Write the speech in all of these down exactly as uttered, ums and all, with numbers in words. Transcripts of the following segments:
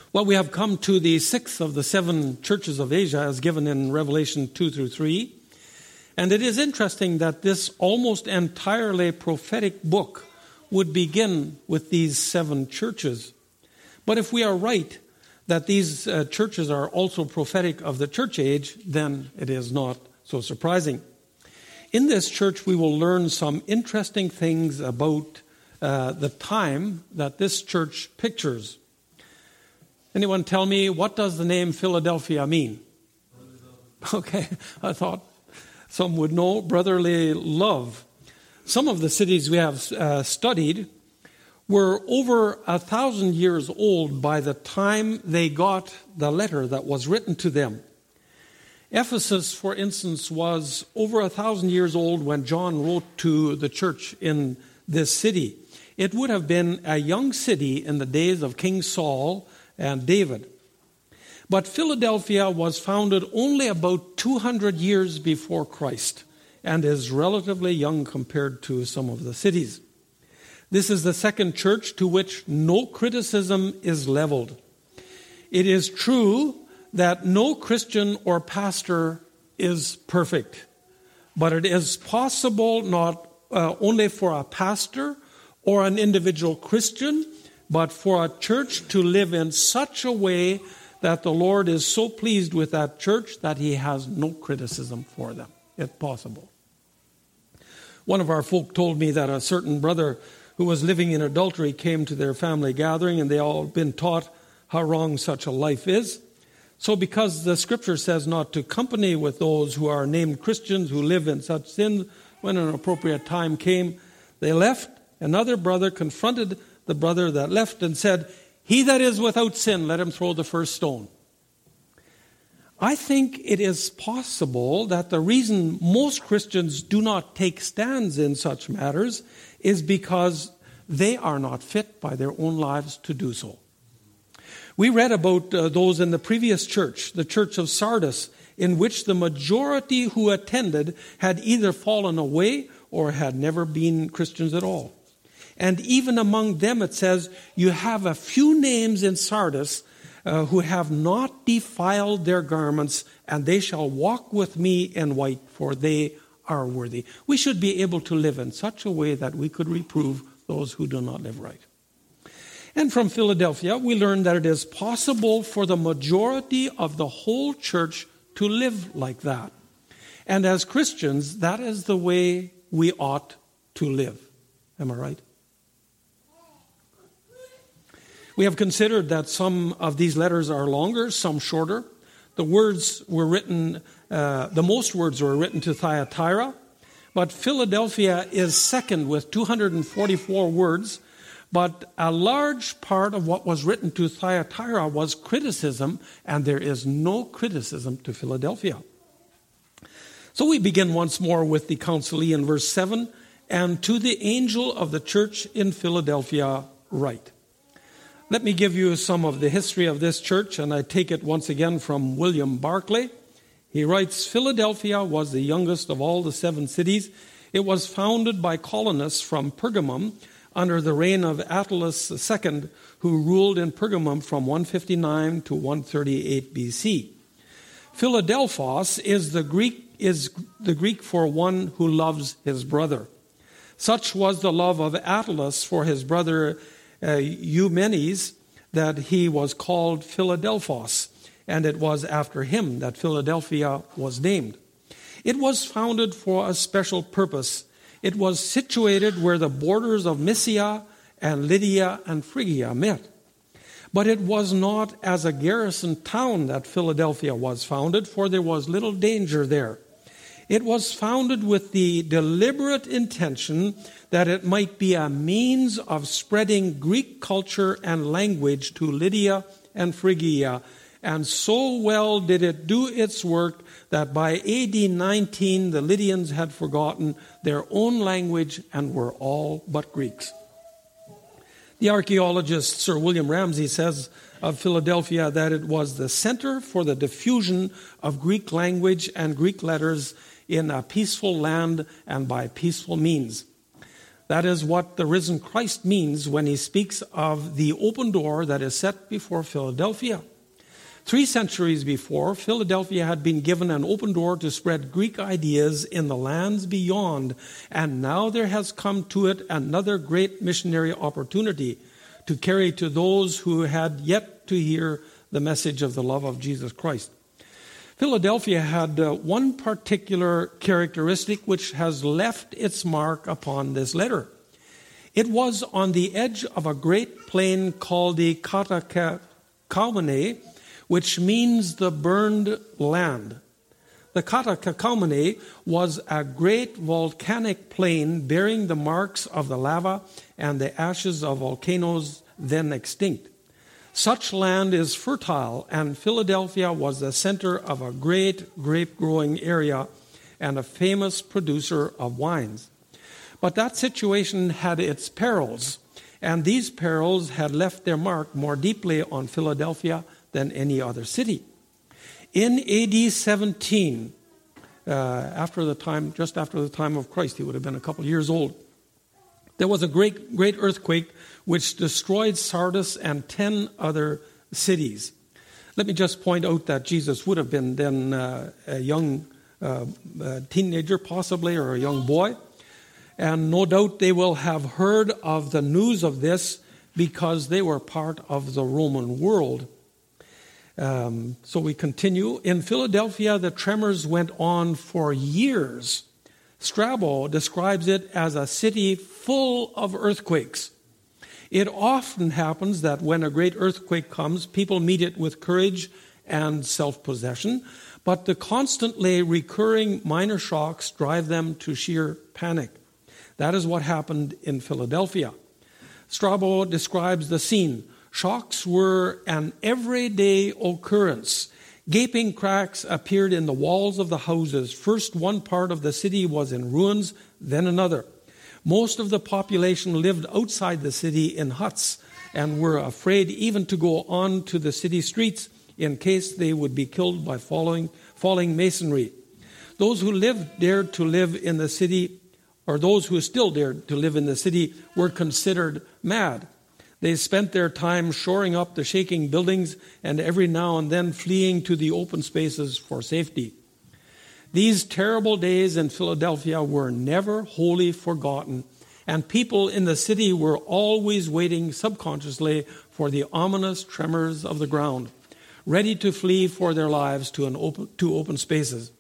Well, we have come to the sixth of the seven churches of Asia as given in Revelation two through three. And it is interesting that this almost entirely prophetic book would begin with these seven churches. But if we are right that these uh, churches are also prophetic of the church age, then it is not so surprising. In this church, we will learn some interesting things about uh, the time that this church pictures. Anyone tell me, what does the name Philadelphia mean? Okay, I thought some would know. Brotherly love. Some of the cities we have uh, studied were over a thousand years old by the time they got the letter that was written to them. Ephesus, for instance, was over a thousand years old when John wrote to the church in this city. It would have been a young city in the days of King Saul and David. But Philadelphia was founded only about two hundred years before Christ and is relatively young compared to some of the cities. This is the second church to which no criticism is leveled. It is true that no Christian or pastor is perfect, but it is possible not uh, only for a pastor or an individual Christian, but for a church to live in such a way that the Lord is so pleased with that church that he has no criticism for them, if possible. One of our folk told me that a certain brother who was living in adultery came to their family gathering, and they all had been taught how wrong such a life is. So because the scripture says not to company with those who are named Christians who live in such sin, when an appropriate time came, they left. Another brother confronted the brother that left and said, "He that is without sin, let him throw the first stone." I think it is possible that the reason most Christians do not take stands in such matters is because they are not fit by their own lives to do so. We read about uh, those in the previous church, the church of Sardis, in which the majority who attended had either fallen away or had never been Christians at all. And even among them it says, you have a few names in Sardis uh, who have not defiled their garments, and they shall walk with me in white, for they are worthy. We should be able to live in such a way that we could reprove those who do not live right. And from Philadelphia, we learn that it is possible for the majority of the whole church to live like that. And as Christians, that is the way we ought to live. Am I right? We have considered that some of these letters are longer, some shorter. The words were written, uh, the most words were written to Thyatira, but Philadelphia is second with two hundred forty-four words. But a large part of what was written to Thyatira was criticism, and there is no criticism to Philadelphia. So we begin once more with the counsel in verse seven, and to the angel of the church in Philadelphia write. Let me give you some of the history of this church, and I take it once again from William Barclay. He writes, Philadelphia was the youngest of all the seven cities. It was founded by colonists from Pergamum, under the reign of Attalus the Second, who ruled in Pergamum from one fifty-nine to one thirty-eight B C. Philadelphos is the Greek is the Greek for one who loves his brother. Such was the love of Attalus for his brother uh, Eumenes that he was called Philadelphos, and it was after him that Philadelphia was named. It was founded for a special purpose. It was situated where the borders of Mysia and Lydia and Phrygia met. But it was not as a garrison town that Philadelphia was founded, for there was little danger there. It was founded with the deliberate intention that it might be a means of spreading Greek culture and language to Lydia and Phrygia. And so well did it do its work that by A D nineteen the Lydians had forgotten their own language and were all but Greeks. The archaeologist Sir William Ramsay says of Philadelphia that it was the center for the diffusion of Greek language and Greek letters in a peaceful land and by peaceful means. That is what the risen Christ means when he speaks of the open door that is set before Philadelphia. Three centuries before, Philadelphia had been given an open door to spread Greek ideas in the lands beyond, and now there has come to it another great missionary opportunity to carry to those who had yet to hear the message of the love of Jesus Christ. Philadelphia had uh, one particular characteristic which has left its mark upon this letter. It was on the edge of a great plain called the Katakalmene, which means the burned land. The Katakalmene was a great volcanic plain bearing the marks of the lava and the ashes of volcanoes then extinct. Such land is fertile, and Philadelphia was the center of a great grape-growing area and a famous producer of wines. But that situation had its perils, and these perils had left their mark more deeply on Philadelphia than any other city. In A D seventeen, uh, after the time, just after the time of Christ, he would have been a couple years old, there was a great, great earthquake which destroyed Sardis and ten other cities. Let me just point out that Jesus would have been then uh, a young uh, a teenager, possibly, or a young boy. And no doubt they will have heard of the news of this because they were part of the Roman world. Um, so we continue. In Philadelphia, the tremors went on for years. Strabo describes it as a city full of earthquakes. It often happens that when a great earthquake comes, people meet it with courage and self-possession, but the constantly recurring minor shocks drive them to sheer panic. That is what happened in Philadelphia. Strabo describes the scene. Shocks were an everyday occurrence. Gaping cracks appeared in the walls of the houses. First, one part of the city was in ruins, then another. Most of the population lived outside the city in huts and were afraid even to go on to the city streets in case they would be killed by falling, falling masonry. Those who lived dared to live in the city, or those who still dared to live in the city, were considered mad. They spent their time shoring up the shaking buildings and every now and then fleeing to the open spaces for safety. These terrible days in Philadelphia were never wholly forgotten, and people in the city were always waiting subconsciously for the ominous tremors of the ground, ready to flee for their lives to, an open, to open spaces.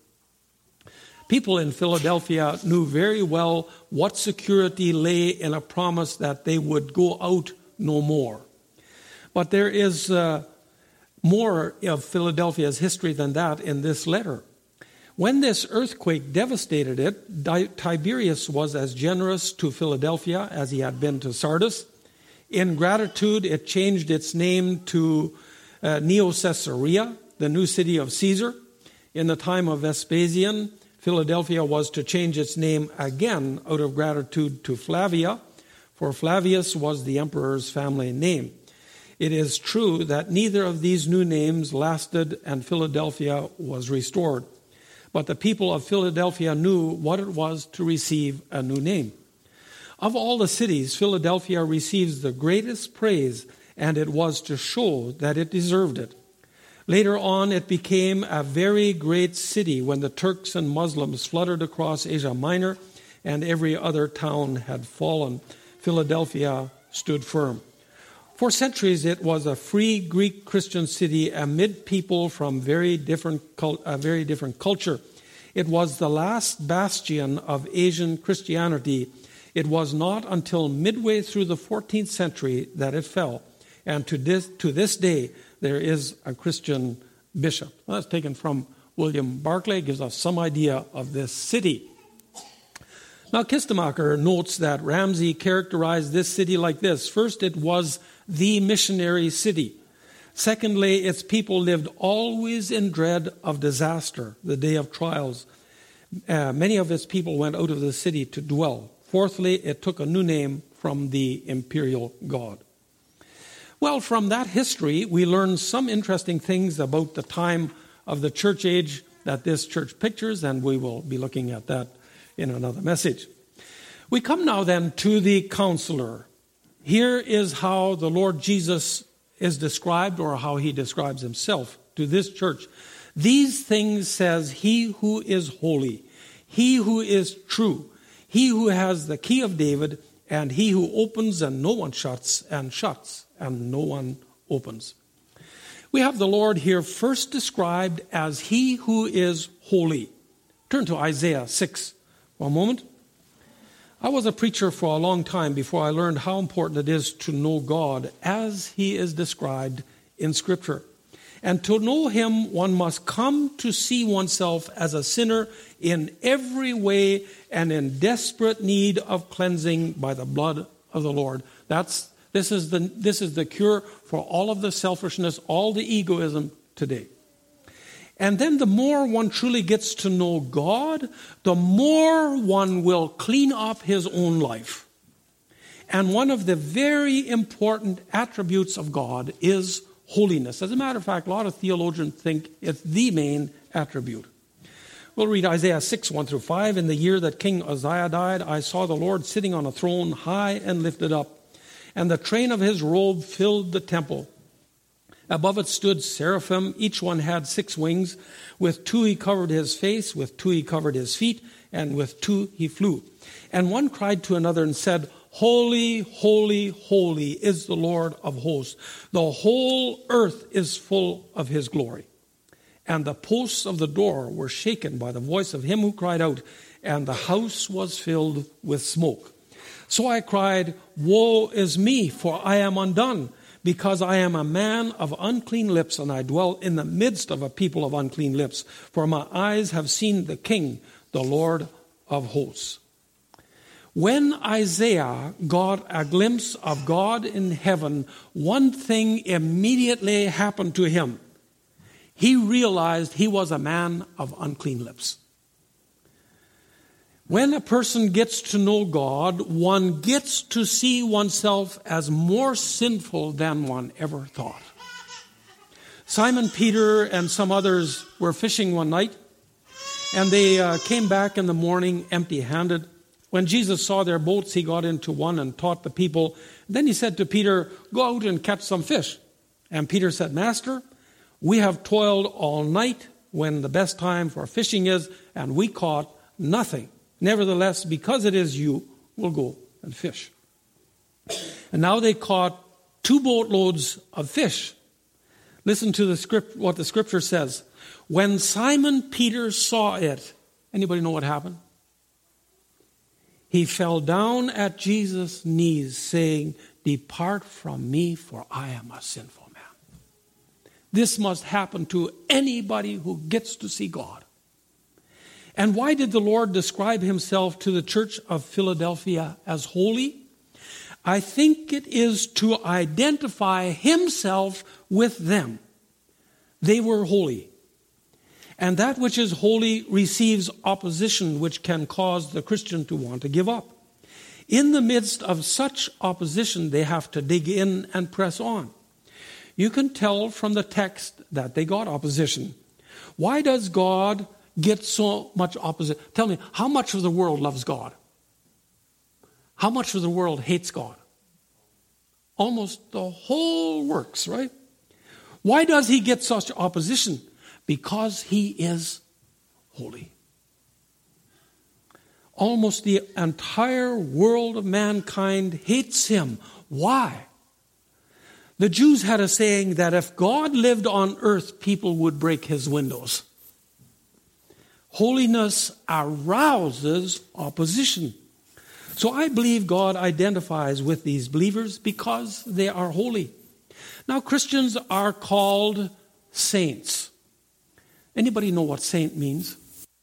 People in Philadelphia knew very well what security lay in a promise that they would go out no more. But there is uh, more of Philadelphia's history than that in this letter. When this earthquake devastated it, Di- Tiberius was as generous to Philadelphia as he had been to Sardis. In gratitude, it changed its name to uh, Neo-Caesarea, the new city of Caesar. In the time of Vespasian, Philadelphia was to change its name again out of gratitude to Flavia, for Flavius was the emperor's family name. It is true that neither of these new names lasted and Philadelphia was restored. But the people of Philadelphia knew what it was to receive a new name. Of all the cities, Philadelphia receives the greatest praise, and it was to show that it deserved it. Later on, it became a very great city when the Turks and Muslims fluttered across Asia Minor and every other town had fallen. Philadelphia stood firm. For centuries, it was a free Greek Christian city amid people from very different, a very different culture. It was the last bastion of Asian Christianity. It was not until midway through the fourteenth century that it fell. And to this, to this day, there is a Christian bishop. Well, that's taken from William Barclay, gives us some idea of this city. Now, Kistemacher notes that Ramsay characterized this city like this. First, it was the missionary city. Secondly, its people lived always in dread of disaster, the day of trials. Uh, many of its people went out of the city to dwell. Fourthly, it took a new name from the imperial god. Well, from that history, we learn some interesting things about the time of the church age that this church pictures, and we will be looking at that in another message. We come now then to the counselor. Here is how the Lord Jesus is described, or how he describes himself to this church. These things says he who is holy, he who is true, he who has the key of David, and he who opens and no one shuts, and shuts and no one opens. We have the Lord here first described as he who is holy. Turn to Isaiah six for a moment. I was a preacher for a long time before I learned how important it is to know God as he is described in Scripture. And to know him, one must come to see oneself as a sinner in every way and in desperate need of cleansing by the blood of the Lord. That's this is the this is the cure for all of the selfishness, all the egoism today. And then the more one truly gets to know God, the more one will clean up his own life. And one of the very important attributes of God is holiness. As a matter of fact, a lot of theologians think it's the main attribute. We'll read Isaiah six, one through five. In the year that King Uzziah died, I saw the Lord sitting on a throne high and lifted up, and the train of his robe filled the temple. Above it stood seraphim. Each one had six wings. With two he covered his face, with two he covered his feet, and with two he flew. And one cried to another and said, Holy, holy, holy is the Lord of hosts. The whole earth is full of his glory. And the posts of the door were shaken by the voice of him who cried out, and the house was filled with smoke. So I cried, Woe is me, for I am undone, because I am a man of unclean lips, and I dwell in the midst of a people of unclean lips. For my eyes have seen the King, the Lord of hosts. When Isaiah got a glimpse of God in heaven, one thing immediately happened to him. He realized he was a man of unclean lips. When a person gets to know God, one gets to see oneself as more sinful than one ever thought. Simon Peter and some others were fishing one night, and they uh, came back in the morning empty-handed. When Jesus saw their boats, he got into one and taught the people. Then he said to Peter, Go out and catch some fish. And Peter said, Master, we have toiled all night when the best time for fishing is, and we caught nothing. Nevertheless, because it is you, we'll go and fish. And now they caught two boatloads of fish. Listen to the script, what the scripture says. When Simon Peter saw it, anybody know what happened? He fell down at Jesus' knees, saying, Depart from me, for I am a sinful man. This must happen to anybody who gets to see God. And why did the Lord describe himself to the church of Philadelphia as holy? I think it is to identify himself with them. They were holy. And that which is holy receives opposition, which can cause the Christian to want to give up. In the midst of such opposition, they have to dig in and press on. You can tell from the text that they got opposition. Why does God get so much opposition? Tell me, how much of the world loves God? How much of the world hates God? Almost the whole works, right? Why does he get such opposition? Because he is holy. Almost the entire world of mankind hates him. Why? The Jews had a saying that if God lived on earth, people would break his windows. Holiness arouses opposition. So I believe God identifies with these believers because they are holy. Now, Christians are called saints. Anybody know what saint means?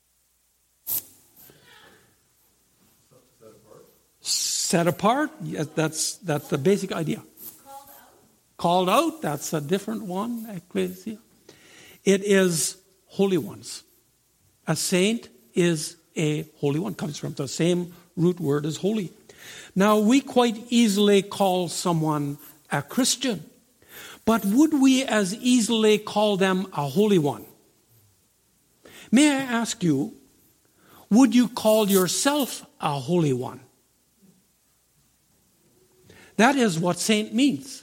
Set apart. Set apart. Yes, that's that's the basic idea. Called out. Called out. That's a different one. Ecclesia. It is holy ones. A saint is a holy one. Comes from the same root word as holy. Now, we quite easily call someone a Christian, but would we as easily call them a holy one? May I ask you, would you call yourself a holy one? That is what saint means.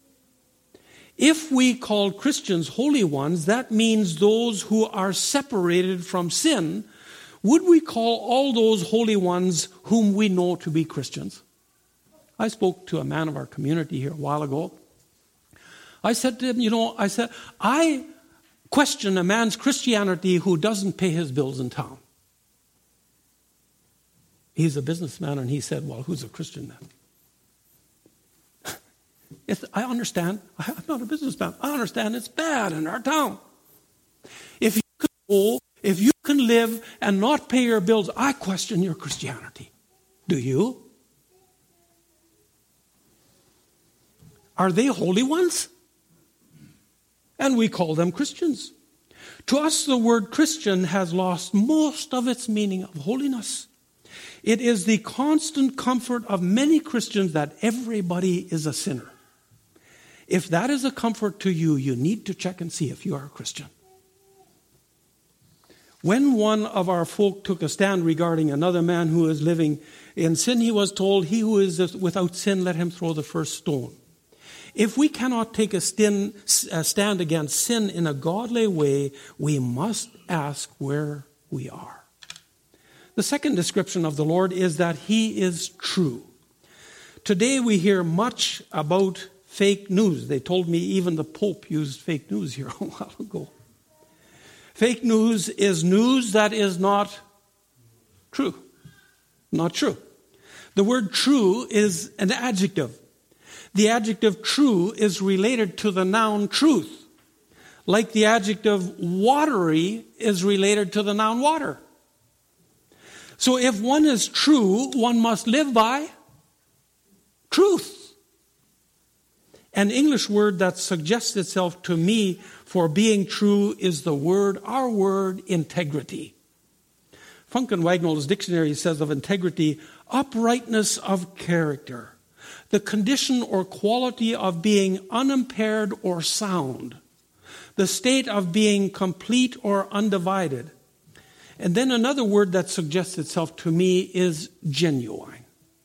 If we call Christians holy ones, that means those who are separated from sin. Would we call all those holy ones whom we know to be Christians? I spoke to a man of our community here a while ago. I said to him, you know, I said, I question a man's Christianity who doesn't pay his bills in town. He's a businessman, and he said, well, who's a Christian then? It's, I understand. I'm not a businessman. I understand it's bad in our town. If you can go, if you can live and not pay your bills, I question your Christianity. Do you? Are they holy ones? And we call them Christians. To us, the word Christian has lost most of its meaning of holiness. It is the constant comfort of many Christians that everybody is a sinner. If that is a comfort to you, you need to check and see if you are a Christian. When one of our folk took a stand regarding another man who is living in sin, he was told, he who is without sin, let him throw the first stone. If we cannot take a stand against sin in a godly way, we must ask where we are. The second description of the Lord is that he is true. Today we hear much about fake news. They told me even the Pope used fake news here a while ago. Fake news is news that is not true. Not true. The word true is an adjective. The adjective true is related to the noun truth, like the adjective watery is related to the noun water. So if one is true, one must live by truth. An English word that suggests itself to me for being true is the word, our word, integrity. Funk and Wagnall's dictionary says of integrity, uprightness of character, the condition or quality of being unimpaired or sound, the state of being complete or undivided. And then another word that suggests itself to me is genuine.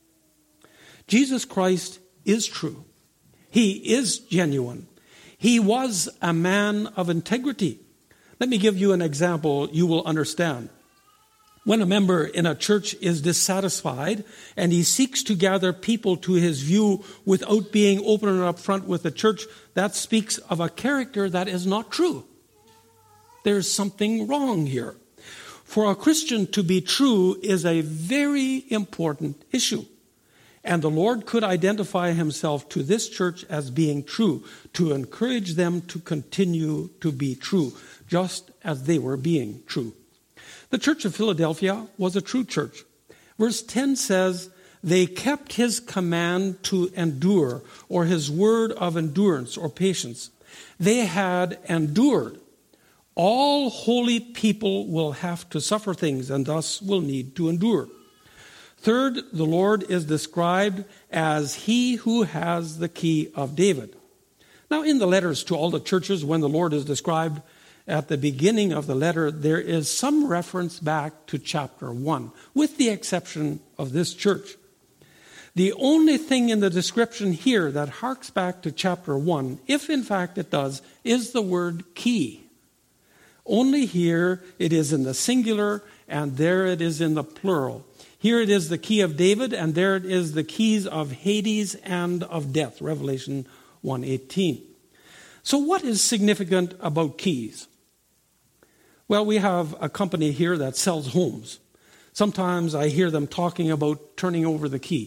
Jesus Christ is true. He is genuine. He was a man of integrity. Let me give you an example you will understand. When a member in a church is dissatisfied and he seeks to gather people to his view without being open and upfront with the church, that speaks of a character that is not true. There's something wrong here. For a Christian to be true is a very important issue. And the Lord could identify himself to this church as being true, to encourage them to continue to be true, just as they were being true. The church of Philadelphia was a true church. Verse ten says, they kept his command to endure, or his word of endurance or patience. They had endured. All holy people will have to suffer things and thus will need to endure. Third, the Lord is described as he who has the key of David. Now, in the letters to all the churches, when the Lord is described at the beginning of the letter, there is some reference back to chapter one, with the exception of this church. The only thing in the description here that harks back to chapter one, if in fact it does, is the word key. Only here it is in the singular, and there it is in the plural. Here it is the key of David, and there it is the keys of Hades and of death, Revelation one eighteen. So what is significant about keys? Well, we have a company here that sells homes. Sometimes I hear them talking about turning over the key.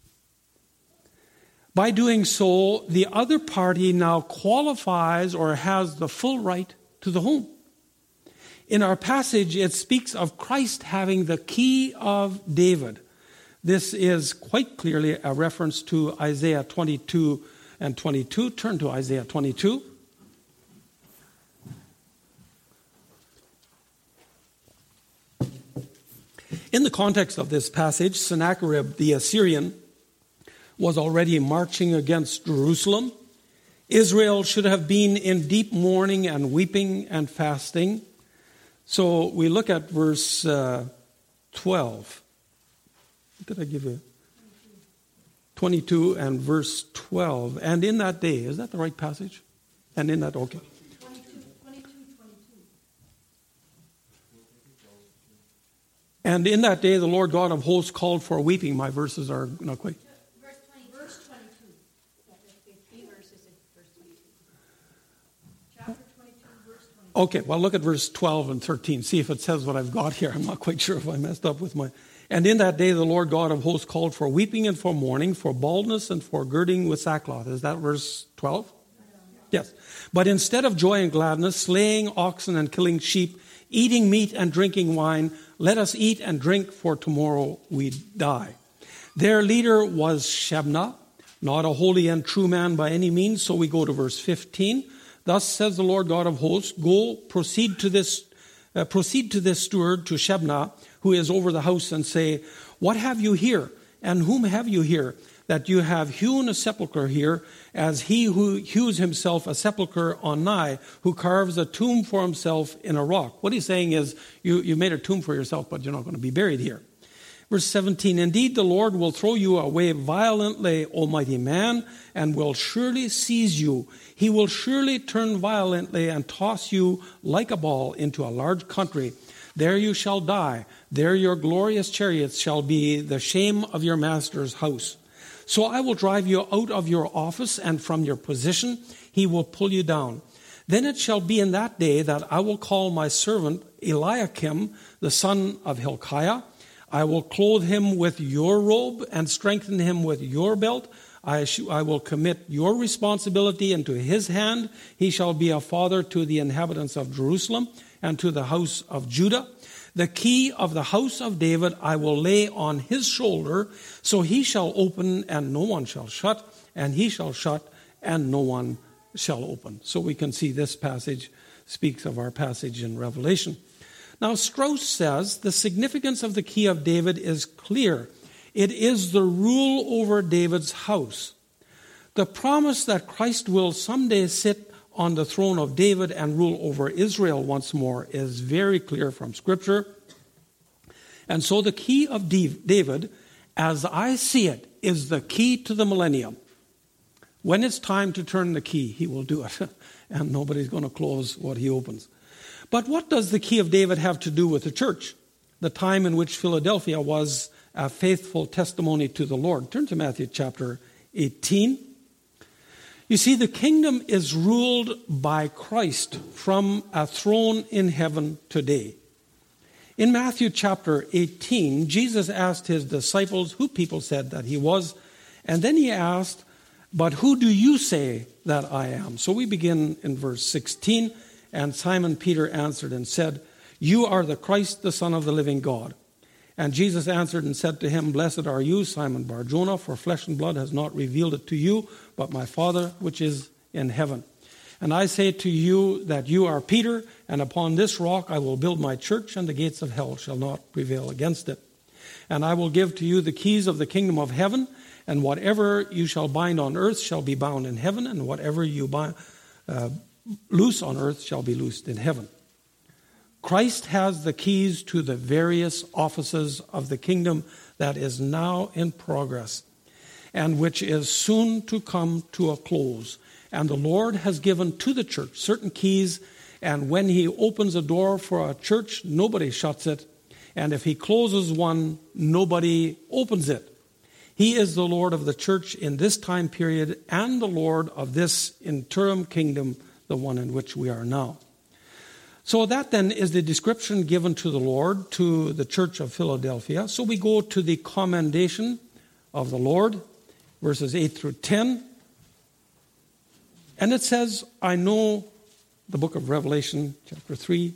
By doing so, the other party now qualifies or has the full right to the home. In our passage, it speaks of Christ having the key of David. This is quite clearly a reference to Isaiah twenty-two and twenty-two. Turn to Isaiah twenty-two. In the context of this passage, Sennacherib the Assyrian was already marching against Jerusalem. Israel should have been in deep mourning and weeping and fasting. So we look at verse uh, twelve. What did I give you? twenty-two and verse twelve. And in that day, is that the right passage? And in that, okay. And in that day, the Lord God of hosts called for weeping. My verses are not quite. Verse twenty, verse twenty-two. Three verses in verse twenty-two. Chapter twenty-two, verse twenty-two. Okay, well, look at verse twelve and thirteen. See if it says what I've got here. I'm not quite sure if I messed up with my... And in that day, the Lord God of hosts called for weeping and for mourning, for baldness and for girding with sackcloth. Is that verse twelve? Yes. But instead of joy and gladness, slaying oxen and killing sheep, eating meat and drinking wine, let us eat and drink, for tomorrow we die. Their leader was Shebna, not a holy and true man by any means. So we go to verse fifteen. Thus says the Lord God of hosts, go, proceed to this, uh, proceed to this steward, to Shebna, who is over the house, and say, what have you here? And whom have you here? That you have hewn a sepulchre here, as he who hews himself a sepulchre on nigh, who carves a tomb for himself in a rock. What he's saying is, you, you made a tomb for yourself, but you're not going to be buried here. Verse seventeen, indeed the Lord will throw you away violently, O mighty man, and will surely seize you. He will surely turn violently and toss you like a ball into a large country. There you shall die. There your glorious chariots shall be the shame of your master's house. So I will drive you out of your office, and from your position he will pull you down. Then it shall be in that day that I will call my servant Eliakim, the son of Hilkiah. I will clothe him with your robe and strengthen him with your belt. I, sh- I will commit your responsibility into his hand. He shall be a father to the inhabitants of Jerusalem and to the house of Judah. The key of the house of David I will lay on his shoulder, so he shall open and no one shall shut, and he shall shut and no one shall open. So we can see this passage speaks of our passage in Revelation. Now Strauss says the significance of the key of David is clear. It is the rule over David's house. The promise that Christ will someday sit on the throne of David and rule over Israel once more is very clear from Scripture. And so the key of David, as I see it, is the key to the millennium. When it's time to turn the key, he will do it. And nobody's going to close what he opens. But what does the key of David have to do with the church? The time in which Philadelphia was a faithful testimony to the Lord. Turn to Matthew chapter eighteen. You see, the kingdom is ruled by Christ from a throne in heaven today. In Matthew chapter eighteen, Jesus asked his disciples who people said that he was, and then he asked, but who do you say that I am? So we begin in verse sixteen, and Simon Peter answered and said, you are the Christ, the Son of the living God. And Jesus answered and said to him, blessed are you, Simon Bar-Jonah, for flesh and blood has not revealed it to you, but my Father which is in heaven. And I say to you that you are Peter, and upon this rock I will build my church, and the gates of hell shall not prevail against it. And I will give to you the keys of the kingdom of heaven, and whatever you shall bind on earth shall be bound in heaven, and whatever you bind, uh, loose on earth shall be loosed in heaven. Christ has the keys to the various offices of the kingdom that is now in progress and which is soon to come to a close. And the Lord has given to the church certain keys, and when he opens a door for a church, nobody shuts it. And if he closes one, nobody opens it. He is the Lord of the church in this time period and the Lord of this interim kingdom, the one in which we are now. So that then is the description given to the Lord, to the church of Philadelphia. So we go to the commendation of the Lord, verses eight through ten. And it says, I know, the book of Revelation, chapter three.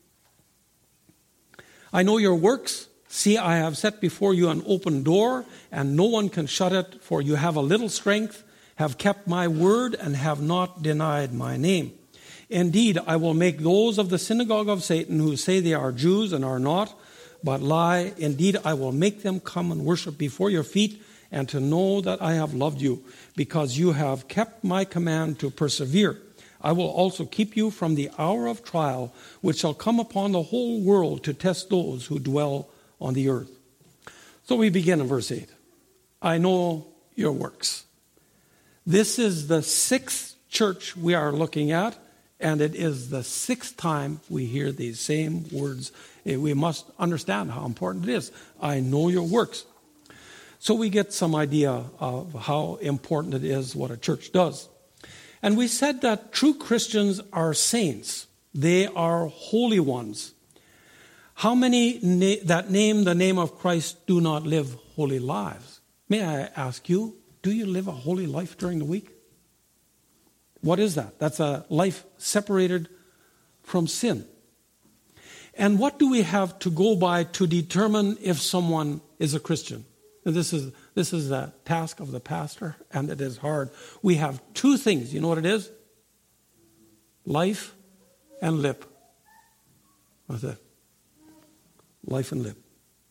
I know your works. See, I have set before you an open door, and no one can shut it, for you have a little strength, have kept my word, and have not denied my name. Indeed, I will make those of the synagogue of Satan who say they are Jews and are not, but lie. Indeed, I will make them come and worship before your feet, and to know that I have loved you, because you have kept my command to persevere. I will also keep you from the hour of trial, which shall come upon the whole world to test those who dwell on the earth. So we begin in verse eight. I know your works. This is the sixth church we are looking at, and it is the sixth time we hear these same words. We must understand how important it is. I know your works. So we get some idea of how important it is what a church does. And we said that true Christians are saints. They are holy ones. How many na- that name the name of Christ do not live holy lives? May I ask you, do you live a holy life during the week? What is that? That's a life separated from sin. And what do we have to go by to determine if someone is a Christian? And this is this is the task of the pastor, and it is hard. We have two things. You know what it is? Life and lip. What's that? Life and lip.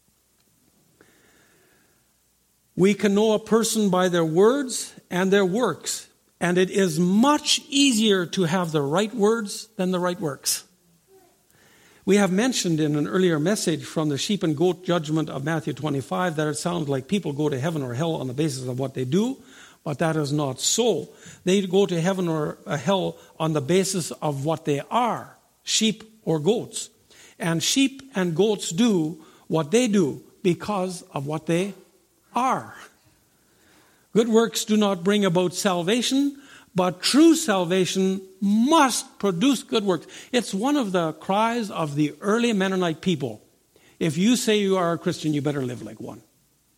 We can know a person by their words and their works, and it is much easier to have the right words than the right works. We have mentioned in an earlier message from the sheep and goat judgment of Matthew twenty-five that it sounds like people go to heaven or hell on the basis of what they do, but that is not so. They go to heaven or hell on the basis of what they are, sheep or goats. And sheep and goats do what they do because of what they are. Good works do not bring about salvation, but true salvation must produce good works. It's one of the cries of the early Mennonite people. If you say you are a Christian, you better live like one.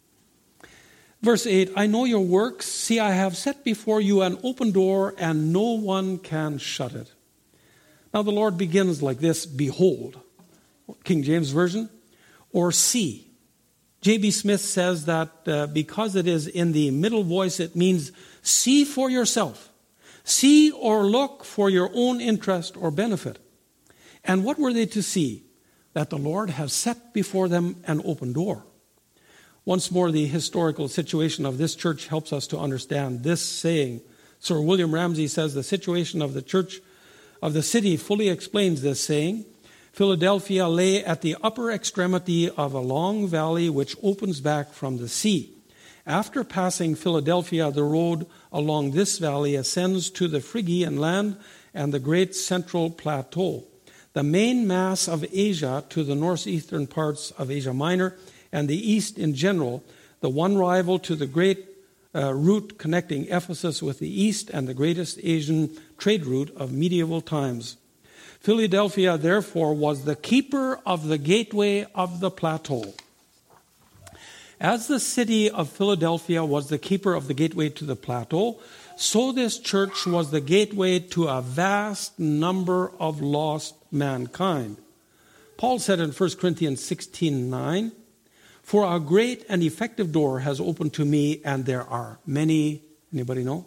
Verse eight, I know your works. See, I have set before you an open door, and no one can shut it. Now the Lord begins like this, behold, King James Version, or see. J B Smith says that uh, because it is in the middle voice, it means see for yourself. See or look for your own interest or benefit. And what were they to see? That the Lord has set before them an open door. Once more, the historical situation of this church helps us to understand this saying. Sir William Ramsay says the situation of the church of the city fully explains this saying. Philadelphia lay at the upper extremity of a long valley which opens back from the sea. After passing Philadelphia, the road along this valley ascends to the Phrygian land and the great central plateau, the main mass of Asia to the northeastern parts of Asia Minor and the east in general, the one rival to the great uh, route connecting Ephesus with the east and the greatest Asian trade route of medieval times. Philadelphia, therefore, was the keeper of the gateway of the plateau. As the city of Philadelphia was the keeper of the gateway to the plateau, so this church was the gateway to a vast number of lost mankind. Paul said in First Corinthians sixteen nine, for a great and effective door has opened to me, and there are many, anybody know?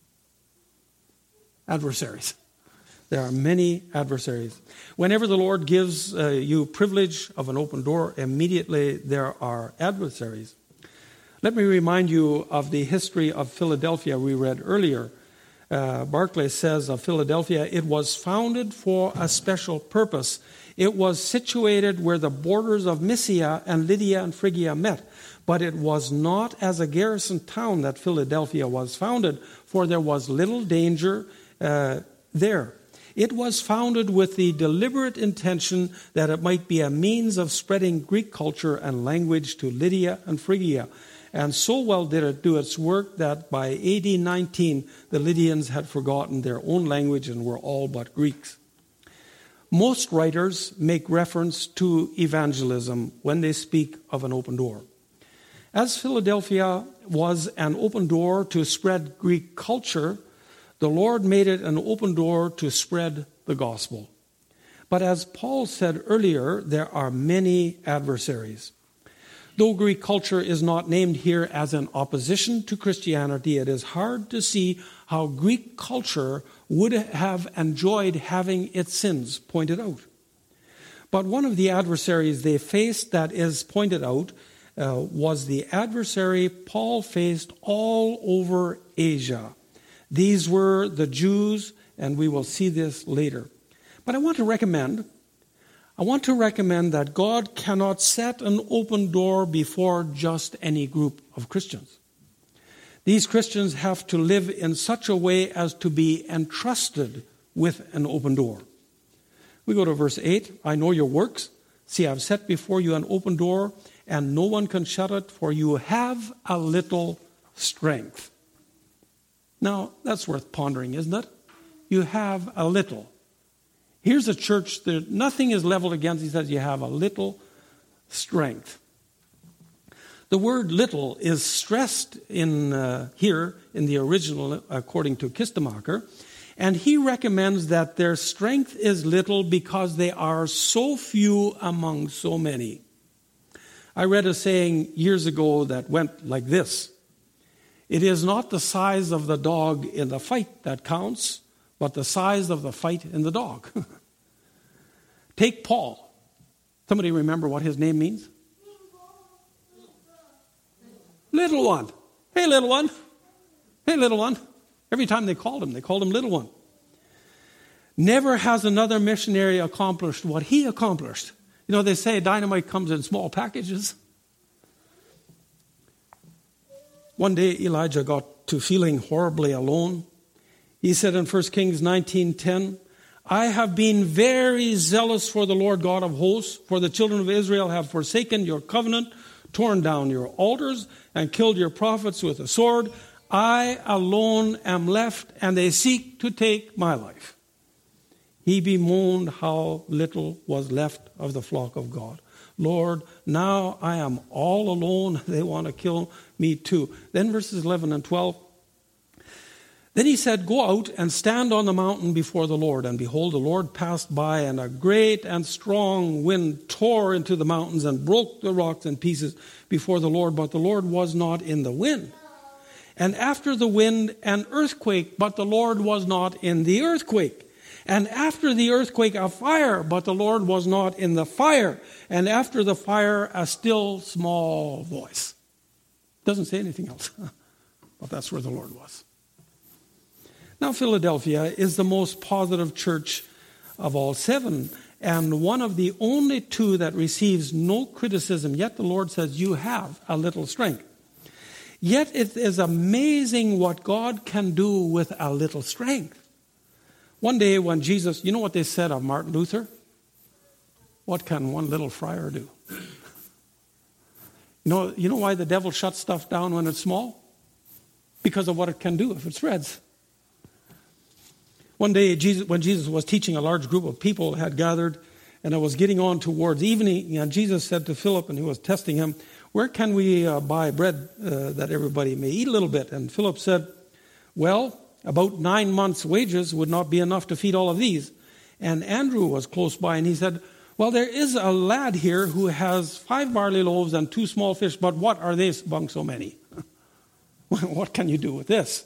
Adversaries. There are many adversaries. Whenever the Lord gives uh, you privilege of an open door, immediately there are adversaries. Let me remind you of the history of Philadelphia we read earlier. Uh, Barclay says of Philadelphia, it was founded for a special purpose. It was situated where the borders of Mysia and Lydia and Phrygia met. But it was not as a garrison town that Philadelphia was founded, for there was little danger uh, there. It was founded with the deliberate intention that it might be a means of spreading Greek culture and language to Lydia and Phrygia. And so well did it do its work that by A D nineteen, the Lydians had forgotten their own language and were all but Greeks. Most writers make reference to evangelism when they speak of an open door. As Philadelphia was an open door to spread Greek culture, the Lord made it an open door to spread the gospel. But as Paul said earlier, there are many adversaries. Though Greek culture is not named here as an opposition to Christianity, it is hard to see how Greek culture would have enjoyed having its sins pointed out. But one of the adversaries they faced that is pointed out uh, was the adversary Paul faced all over Asia. These were the Jews, and we will see this later. But I want to recommend, I want to recommend that God cannot set an open door before just any group of Christians. These Christians have to live in such a way as to be entrusted with an open door. We go to verse eight. I know your works. See, I've set before you an open door, and no one can shut it, for you have a little strength. Now, that's worth pondering, isn't it? You have a little. Here's a church that nothing is leveled against. He says you have a little strength. The word little is stressed in uh, here in the original, according to Kistemacher, and he recommends that their strength is little because they are so few among so many. I read a saying years ago that went like this: it is not the size of the dog in the fight that counts, but the size of the fight in the dog. Take Paul. Somebody remember what his name means? Little one. Hey, little one. Hey, little one. Every time they called him, they called him little one. Never has another missionary accomplished what he accomplished. You know, they say dynamite comes in small packages. One day, Elijah got to feeling horribly alone. He said in First Kings nineteen ten, I have been very zealous for the Lord God of hosts, for the children of Israel have forsaken your covenant, torn down your altars, and killed your prophets with a sword. I alone am left, and they seek to take my life. He bemoaned how little was left of the flock of God. Lord, now I am all alone. They want to kill me too. Then verses eleven and twelve. Then he said, go out and stand on the mountain before the Lord. And behold, the Lord passed by, and a great and strong wind tore into the mountains and broke the rocks in pieces before the Lord. But the Lord was not in the wind. And after the wind, an earthquake, but the Lord was not in the earthquake. And after the earthquake, a fire, but the Lord was not in the fire. And after the fire, a still small voice. Doesn't say anything else. But that's where the Lord was. Now, Philadelphia is the most positive church of all seven, and one of the only two that receives no criticism. Yet the Lord says, you have a little strength. Yet it is amazing what God can do with a little strength. One day when Jesus, you know what they said of Martin Luther? What can one little friar do? You know, you know why the devil shuts stuff down when it's small? Because of what it can do if it spreads. One day, Jesus, when Jesus was teaching, a large group of people had gathered, and it was getting on towards evening, and Jesus said to Philip, and he was testing him, where can we uh, buy bread uh, that everybody may eat a little bit? And Philip said, well, about nine months' wages would not be enough to feed all of these. And Andrew was close by, and he said, well, there is a lad here who has five barley loaves and two small fish, but what are they among so many? What can you do with this?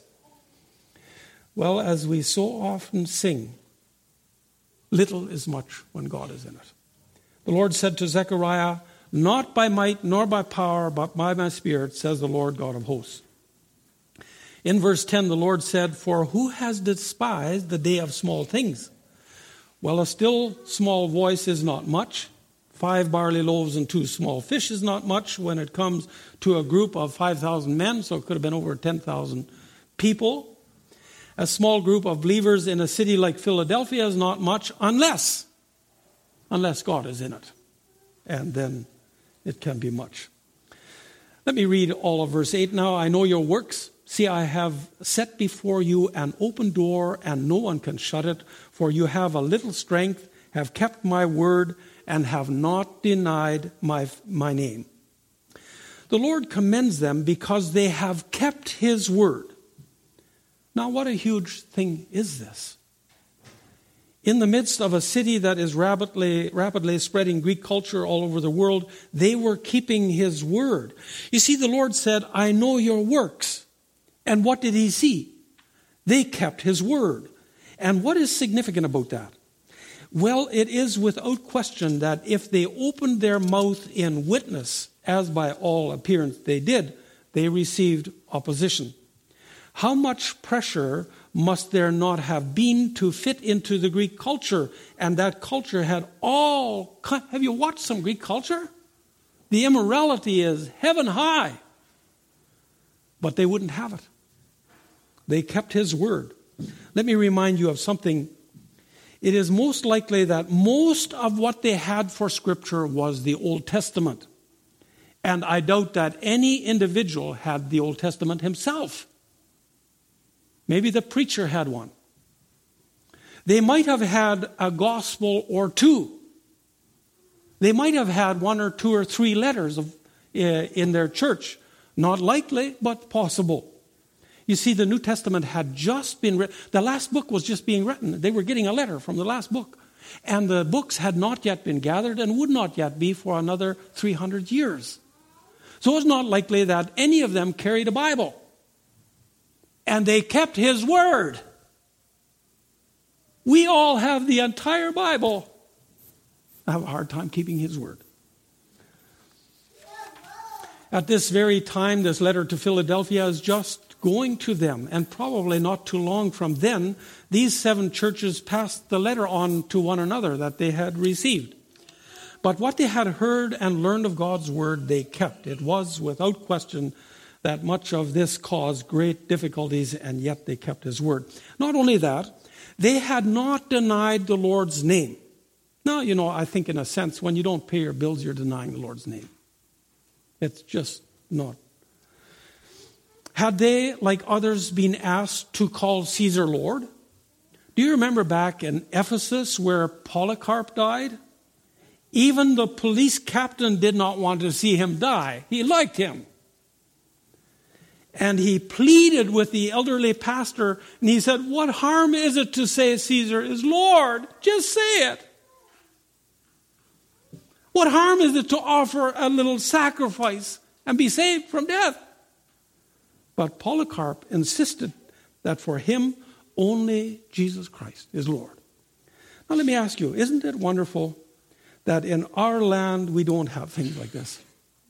Well, as we so often sing, little is much when God is in it. The Lord said to Zechariah, not by might nor by power, but by my Spirit, says the Lord God of hosts. In verse ten, the Lord said, for who has despised the day of small things? Well, a still small voice is not much. Five barley loaves and two small fish is not much when it comes to a group of five thousand men, so it could have been over ten thousand people. A small group of believers in a city like Philadelphia is not much unless, unless God is in it. And then it can be much. Let me read all of verse eight now. I know your works. See, I have set before you an open door, and no one can shut it. For you have a little strength, have kept my word, and have not denied my, my name. The Lord commends them because they have kept his word. Now, what a huge thing is this? In the midst of a city that is rapidly, rapidly spreading Greek culture all over the world, they were keeping his word. You see, the Lord said, I know your works. And what did he see? They kept his word. And what is significant about that? Well, it is without question that if they opened their mouth in witness, as by all appearance they did, they received opposition. How much pressure must there not have been to fit into the Greek culture? And that culture had all... Have you watched some Greek culture? The immorality is heaven high. But they wouldn't have it. They kept his word. Let me remind you of something. It is most likely that most of what they had for Scripture was the Old Testament. And I doubt that any individual had the Old Testament himself. Maybe the preacher had one. They might have had a gospel or two. They might have had one or two or three letters of, uh, in their church. Not likely, but possible. You see, the New Testament had just been written. The last book was just being written. They were getting a letter from the last book. And the books had not yet been gathered and would not yet be for another three hundred years. So it's not likely that any of them carried a Bible. And they kept his word. We all have the entire Bible. I have a hard time keeping his word. At this very time, this letter to Philadelphia is just going to them, and probably not too long from then, these seven churches passed the letter on to one another that they had received. But what they had heard and learned of God's word, they kept. It was without question that much of this caused great difficulties, and yet they kept his word. Not only that, they had not denied the Lord's name. Now, you know, I think in a sense, when you don't pay your bills, you're denying the Lord's name. It's just not. Had they, like others, been asked to call Caesar Lord? Do you remember back in Ephesus where Polycarp died? Even the police captain did not want to see him die. He liked him. And he pleaded with the elderly pastor, and he said, what harm is it to say Caesar is Lord? Just say it. What harm is it to offer a little sacrifice and be saved from death? But Polycarp insisted that for him, only Jesus Christ is Lord. Now let me ask you, isn't it wonderful that in our land we don't have things like this?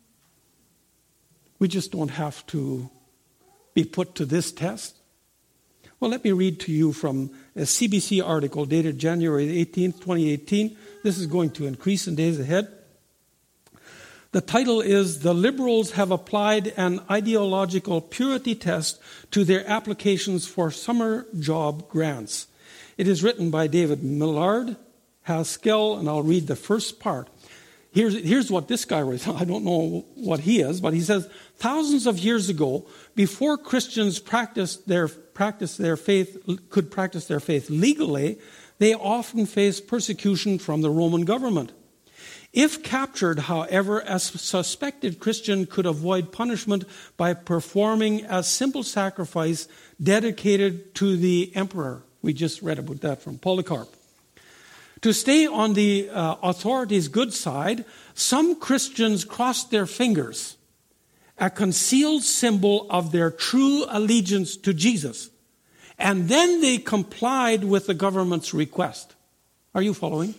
We just don't have to be put to this test. Well, let me read to you from a C B C article dated January eighteenth, twenty eighteen. This is going to increase in days ahead. The title is, The Liberals Have Applied an Ideological Purity Test to Their Applications for Summer Job Grants. It is written by David Millard Haskell, and I'll read the first part. Here's, here's what this guy writes. I don't know what he is, but he says, thousands of years ago, before Christians practiced their, practiced their faith, could practice their faith legally, they often faced persecution from the Roman government. If captured, however, a suspected Christian could avoid punishment by performing a simple sacrifice dedicated to the emperor. We just read about that from Polycarp. To stay on the uh, authorities' good side, some Christians crossed their fingers, a concealed symbol of their true allegiance to Jesus. And then they complied with the government's request. Are you following?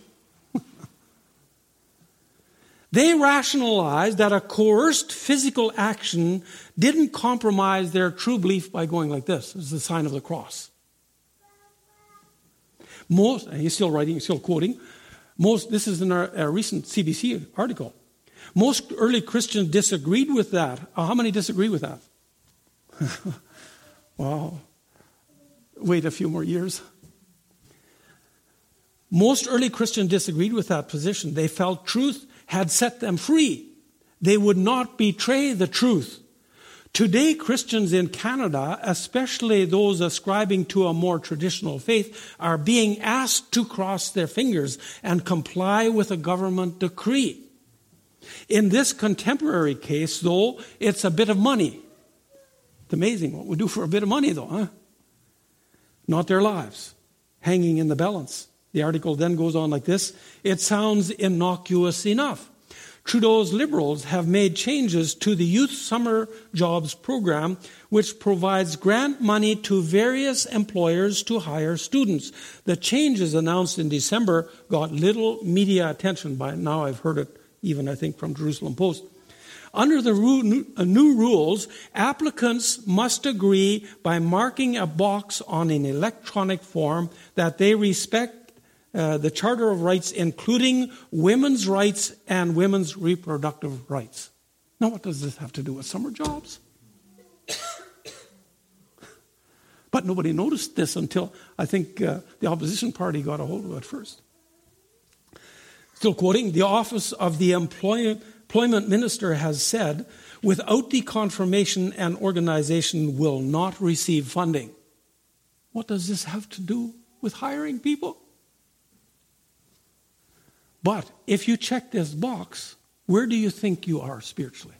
They rationalized that a coerced physical action didn't compromise their true belief by going like this. This is the sign of the cross. Most, and he's still writing, he's still quoting, most, this is in our, a recent C B C article. Most early Christians disagreed with that. Uh, how many disagreed with that? Wow. Wait a few more years. Most early Christians disagreed with that position. They felt truth had set them free. They would not betray the truth. Today, Christians in Canada, especially those ascribing to a more traditional faith, are being asked to cross their fingers and comply with a government decree. In this contemporary case, though, it's a bit of money. It's amazing what we do for a bit of money, though, huh? Not their lives, hanging in the balance. The article then goes on like this. It sounds innocuous enough. Trudeau's Liberals have made changes to the Youth Summer Jobs Program, which provides grant money to various employers to hire students. The changes announced in December got little media attention. By now I've heard it even, I think, from Jerusalem Post. Under the new rules, applicants must agree by marking a box on an electronic form that they respect Uh, the Charter of Rights, including women's rights and women's reproductive rights. Now, what does this have to do with summer jobs? But nobody noticed this until, I think, uh, the opposition party got a hold of it first. Still quoting, the office of the employ- employment minister has said, without the confirmation, an organization will not receive funding. What does this have to do with hiring people? But if you check this box, where do you think you are spiritually?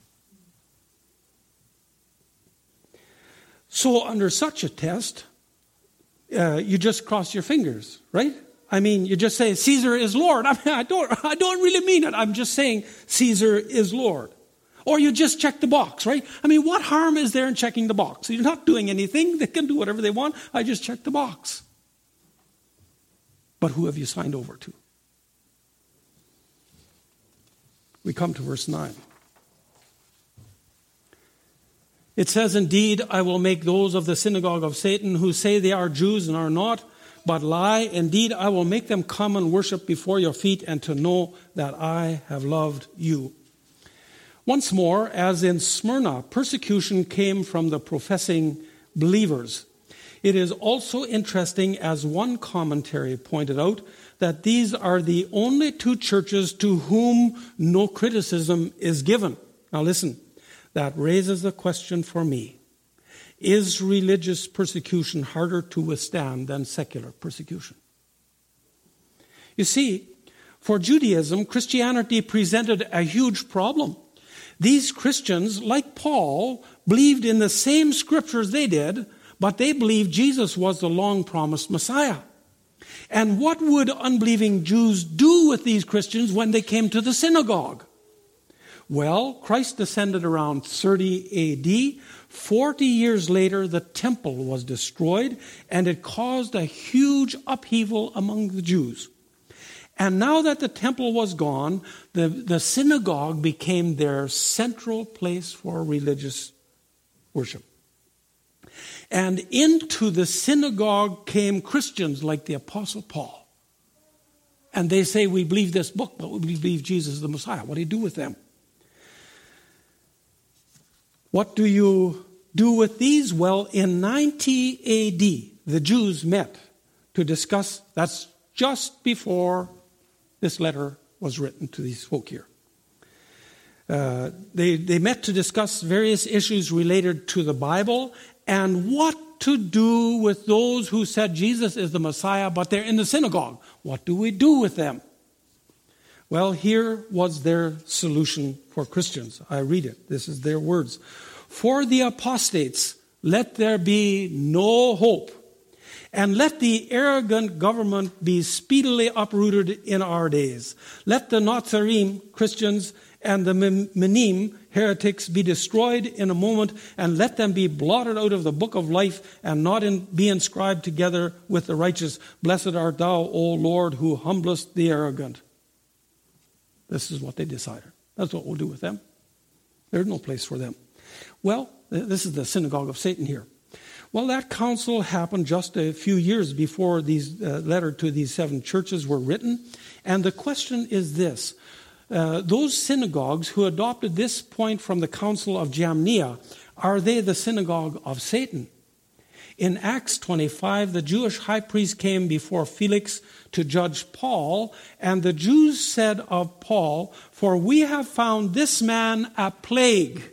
So under such a test, uh, you just cross your fingers, right? I mean, you just say, Caesar is Lord. I mean, I don't, I don't really mean it. I'm just saying, Caesar is Lord. Or you just check the box, right? I mean, what harm is there in checking the box? You're not doing anything. They can do whatever they want. I just checked the box. But who have you signed over to? We come to verse nine. It says, indeed, I will make those of the synagogue of Satan who say they are Jews and are not, but lie. Indeed, I will make them come and worship before your feet and to know that I have loved you. Once more, as in Smyrna, persecution came from the professing believers. It is also interesting, as one commentary pointed out, that these are the only two churches to whom no criticism is given. Now listen, that raises the question for me. Is religious persecution harder to withstand than secular persecution? You see, for Judaism, Christianity presented a huge problem. These Christians, like Paul, believed in the same scriptures they did, but they believed Jesus was the long-promised Messiah. And what would unbelieving Jews do with these Christians when they came to the synagogue? Well, Christ descended around thirty A D. Forty years later, the temple was destroyed, and it caused a huge upheaval among the Jews. And now that the temple was gone, the, the synagogue became their central place for religious worship. And into the synagogue came Christians like the Apostle Paul. And they say, we believe this book, but we believe Jesus is the Messiah. What do you do with them? What do you do with these? Well, in ninety A D, the Jews met to discuss, that's just before this letter was written to these folk here. Uh, they, they met to discuss various issues related to the Bible and what to do with those who said Jesus is the Messiah, but they're in the synagogue. What do we do with them? Well, here was their solution for Christians. I read it. This is their words. For the apostates, let there be no hope, and let the arrogant government be speedily uprooted in our days. Let the Nazarene Christians and the Menim heretics be destroyed in a moment, and let them be blotted out of the book of life and not in, be inscribed together with the righteous. Blessed art thou, O Lord, who humblest the arrogant. This is what they decided. That's what we'll do with them. There's no place for them. Well, this is the synagogue of Satan here. Well, that council happened just a few years before these uh, letter to these seven churches were written. And the question is this. Uh, those synagogues who adopted this point from the Council of Jamnia, are they the synagogue of Satan? In Acts twenty-five, the Jewish high priest came before Felix to judge Paul, and the Jews said of Paul, for we have found this man a plague,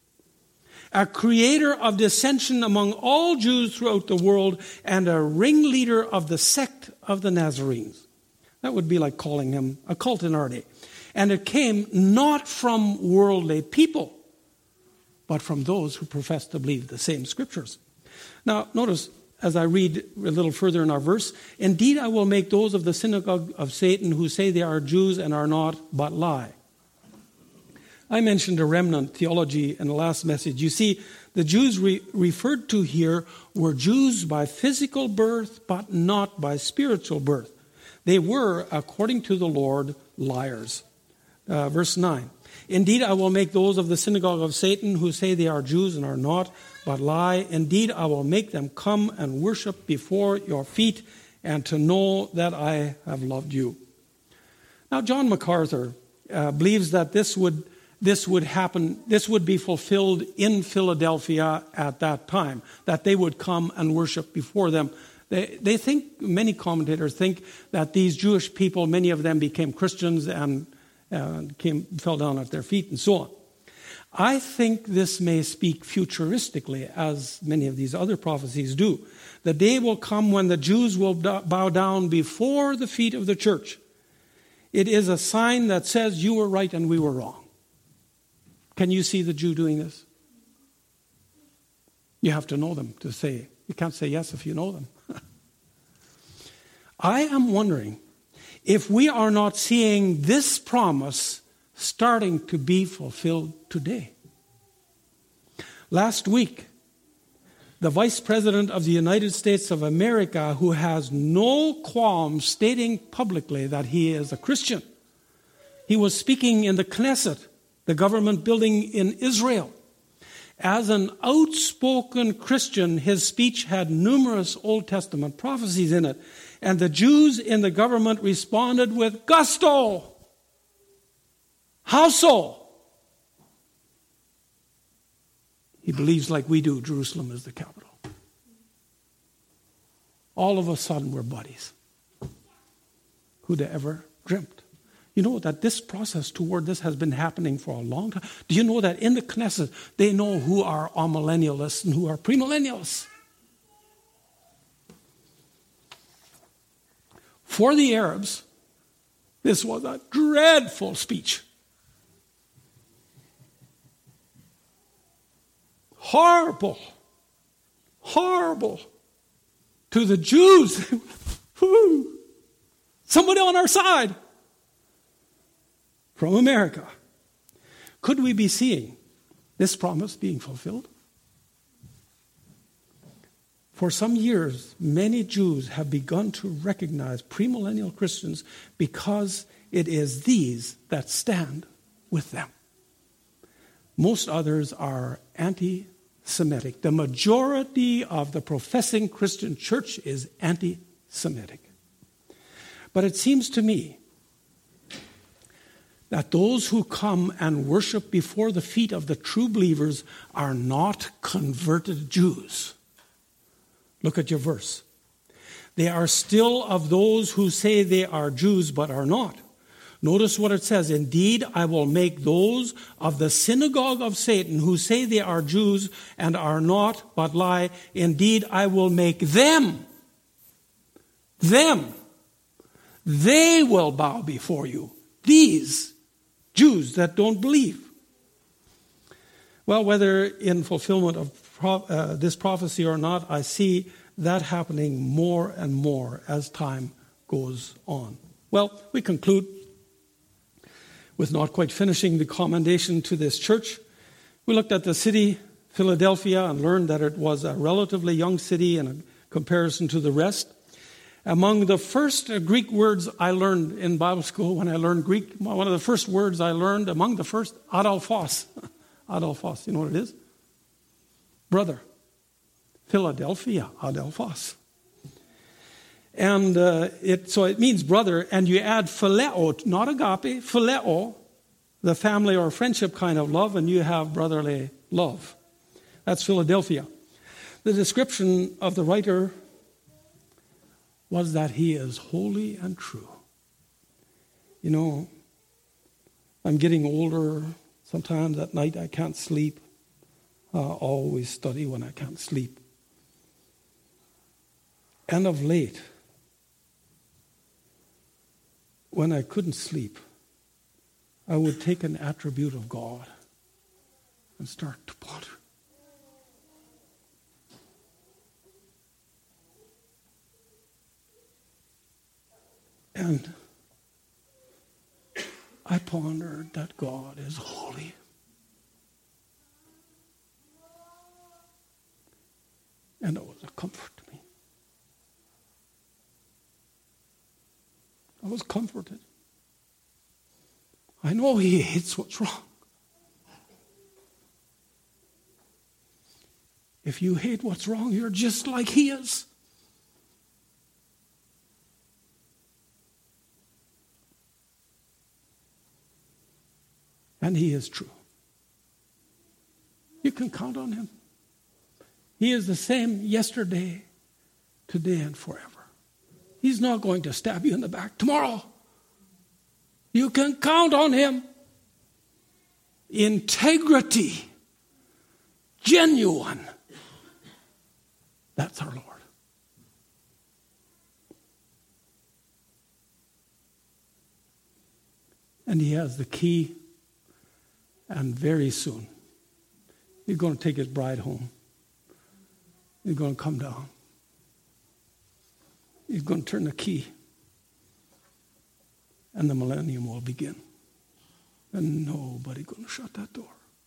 a creator of dissension among all Jews throughout the world, and a ringleader of the sect of the Nazarenes. That would be like calling him a cultinardi. And it came not from worldly people, but from those who profess to believe the same scriptures. Now, notice, as I read a little further in our verse, indeed I will make those of the synagogue of Satan who say they are Jews and are not, but lie. I mentioned a remnant theology in the last message. You see, the Jews re- referred to here were Jews by physical birth, but not by spiritual birth. They were, according to the Lord, liars. Uh, verse nine. Indeed, I will make those of the synagogue of Satan who say they are Jews and are not, but lie. Indeed, I will make them come and worship before your feet and to know that I have loved you. Now, John MacArthur uh, believes that this would this would happen, this would be fulfilled in Philadelphia at that time, that they would come and worship before them. They, they think, many commentators think that these Jewish people, many of them became Christians and uh, came, fell down at their feet and so on. I think this may speak futuristically, as many of these other prophecies do. The day will come when the Jews will bow down before the feet of the church. It is a sign that says you were right and we were wrong. Can you see the Jew doing this? You have to know them to say. You can't say yes if you know them. I am wondering if we are not seeing this promise starting to be fulfilled today. Last week, the Vice President of the United States of America, who has no qualms stating publicly that he is a Christian, he was speaking in the Knesset, the government building in Israel. As an outspoken Christian, his speech had numerous Old Testament prophecies in it. And the Jews in the government responded with gusto. How so? He believes, like we do, Jerusalem is the capital. All of a sudden, we're buddies. Who'd have ever dreamt? You know that this process toward this has been happening for a long time. Do you know that in the Knesset, they know who are amillennialists and who are premillennialists? For the Arabs, this was a dreadful speech. Horrible. Horrible. To the Jews, somebody on our side from America. Could we be seeing this promise being fulfilled? For some years, many Jews have begun to recognize premillennial Christians because it is these that stand with them. Most others are anti-Semitic. The majority of the professing Christian church is anti-Semitic. But it seems to me that those who come and worship before the feet of the true believers are not converted Jews. Look at your verse. They are still of those who say they are Jews but are not. Notice what it says. Indeed, I will make those of the synagogue of Satan who say they are Jews and are not but lie. Indeed, I will make them, them, they will bow before you. These Jews that don't believe. Well, whether in fulfillment of Uh, this prophecy or not, I see that happening more and more as time goes on. Well, we conclude with not quite finishing the commendation to this church. We looked at the city, Philadelphia, and learned that it was a relatively young city in comparison to the rest. Among the first Greek words I learned in Bible school, when I learned Greek, one of the first words I learned, among the first, adelphos. Adelphos, you know what it is? Brother. Philadelphia, adelphos. And uh, it so it means brother, and you add phileo, not agape, phileo, the family or friendship kind of love, and you have brotherly love. That's Philadelphia. The description of the writer was that he is holy and true. You know, I'm getting older. Sometimes at night I can't sleep. I always study when I can't sleep. And of late, when I couldn't sleep, I would take an attribute of God and start to ponder. And I pondered that God is holy. And it was a comfort to me. I was comforted. I know he hates what's wrong. If you hate what's wrong, you're just like he is. And he is true. You can count on him. He is the same yesterday, today, and forever. He's not going to stab you in the back tomorrow. You can count on him. Integrity. Genuine. That's our Lord. And he has the key. And very soon, he's going to take his bride home. He's going to come down. He's going to turn the key. And the millennium will begin. And nobody's going to shut that door.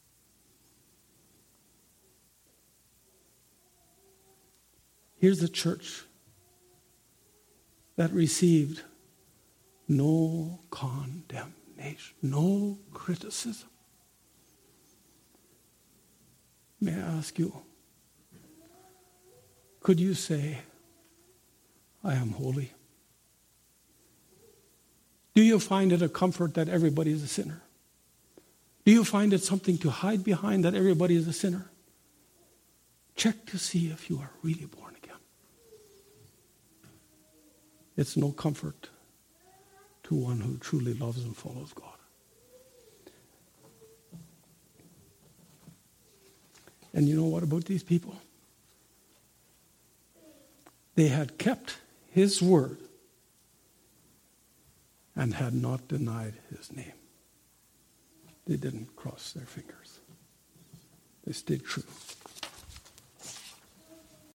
Here's a church that received no condemnation, no criticism. May I ask you, could you say, I am holy? Do you find it a comfort that everybody is a sinner? Do you find it something to hide behind that everybody is a sinner? Check to see if you are really born again. It's no comfort to one who truly loves and follows God. And you know what about these people? They had kept his word and had not denied his name. They didn't cross their fingers. They stayed true.